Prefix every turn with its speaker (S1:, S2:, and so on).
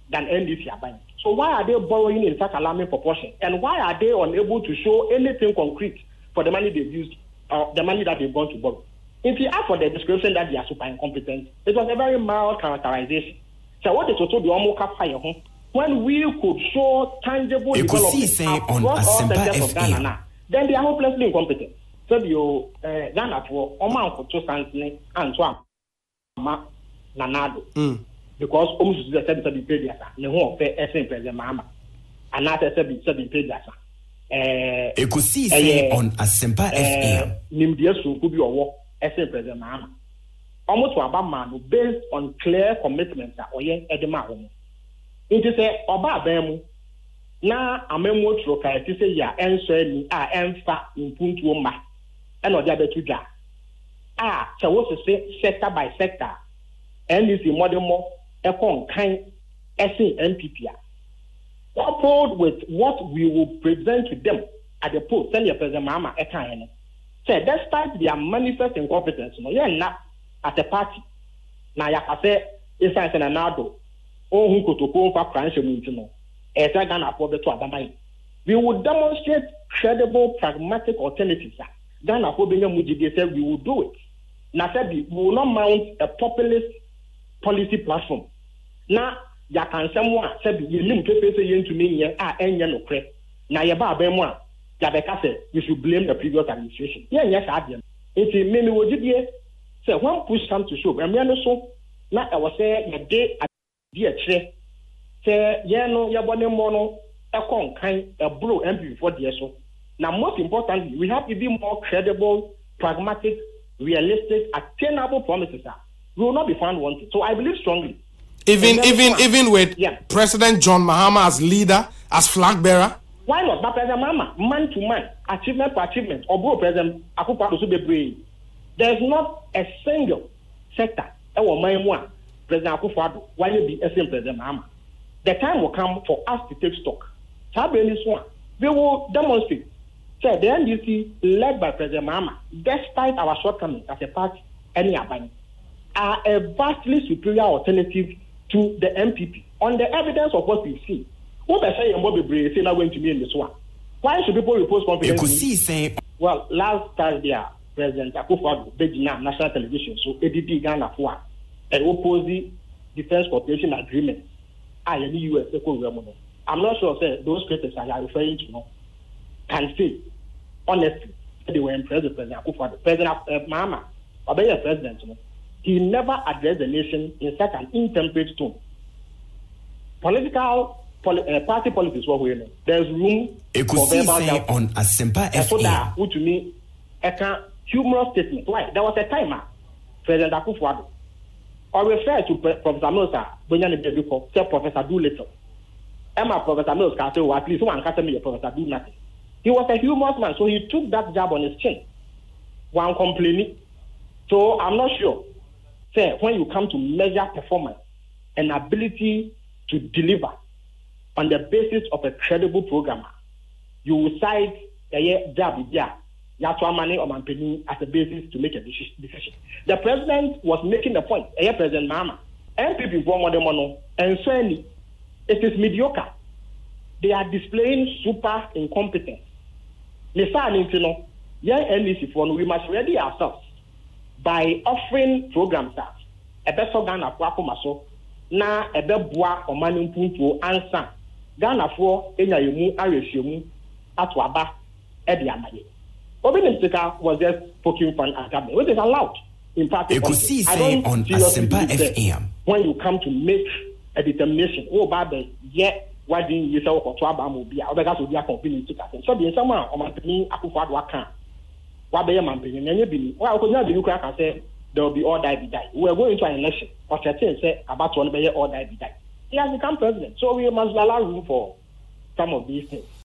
S1: than NDC Aban. So why are they borrowing in such alarming proportion? And why are they unable to show anything concrete for the money they've used, the money that they've gone to borrow? If you ask for the description that they are super incompetent, it was a very mild characterization. So what is also the Omoka fire when we could show tangible development across all sectors of Ghana, then they are hopelessly incompetent. So you Ghana for Oman to Sansni and Swam Nanado. Because almost the said to be paid as a no fair essence present mamma. And not a said be paid as a
S2: Ekusi on Asempa FM.
S1: Nimdiasu could be a war essence present mamma. Almost to a man based on clear commitments or yen edema. It is a Oba Bemu. Na amemo troka ti say ya enso ni a emfa mpuntu ma e no dia betuja so what to say sector by sector NDC model more e kon kan NPP coupled with what we will present to them at the post send your president mama e kan no say despite their manifest incompetence no ye na at the party na ya ka say isa se na nado ohun kotoko fa kranche mu ntino. We will demonstrate credible, pragmatic alternatives. Ghana said we will do it. Now said we will not mount a populist policy platform. Now ya can someone said you lim pepe say to me enya no kre. Na ya ba be mo a ya be ka say you should blame the previous administration. Yes adem. It me wojidie say when push come to shove. Me no so na I was say ya dey adie say no yabone mono ekon kan ebro MP for the so. Now most importantly, we have even more credible, pragmatic, realistic, attainable promises. We will not be found wanting. So I believe strongly.
S3: Even with President John Mahama as leader, as flag bearer.
S1: Why not? But President Mahama, man to man, achievement for achievement, or President Akufo-Addo so be brave. There's not a single sector President Akufo-Addo why you be SM President Mahama. The time will come for us to take stock. We will demonstrate. So the NDC, led by President Mahama, despite our shortcomings as a party, any Abani, are a vastly superior alternative to the MPP. On the evidence of what we see, what I say, Mbobebe say not going to be in this one. Why should people repose confidence? Well, last Thursday, President Akufo-Addo Bejina national television, so ADD Ghana for an opposite defense cooperation agreement. The US I'm not sure those critics are referring to can say honestly they were impressed with President Akufo-Addo. President Mahama, Obeya president, he never addressed the nation in such an intemperate tone. Party politics what we know. There's room for verbal
S2: on Asempa FM.
S1: So that who to me a humorous statement. Why? There was a time President Akufo-Addo or refer to Professor Mills, say Professor Do Little. Emma Professor Mills can say, at least one can me Professor Do Nothing. He was a humorous man, so he took that job on his chin. One complaining. So I'm not sure. Say, when you come to measure performance and ability to deliver on the basis of a credible programmer, you will cite a job money or Mampeni as a basis to make a decision. The president was making the point, President Mahama, MPP for more mono, and so it is mediocre. They are displaying super incompetence. We must ready ourselves by offering programs that a better Ghana for na a beboa or manning punto answer Ghana for enya yemu aresiemu atwaba ediamaye. Obinistika was just poking fun at government, which is allowed in party politics. I don't
S2: on Asempa FM.
S1: When you come to make a determination, why didn't you say what to Abamobi? I beg us to be a company to that. So the someone on my opinion, Akufo-Addo can. What be a man being any be? Well, I could not be Ukraine can say there will be all die be die. We are going to an election. Or say about one be all die be die. He has become president, so we must allow room for some of these things.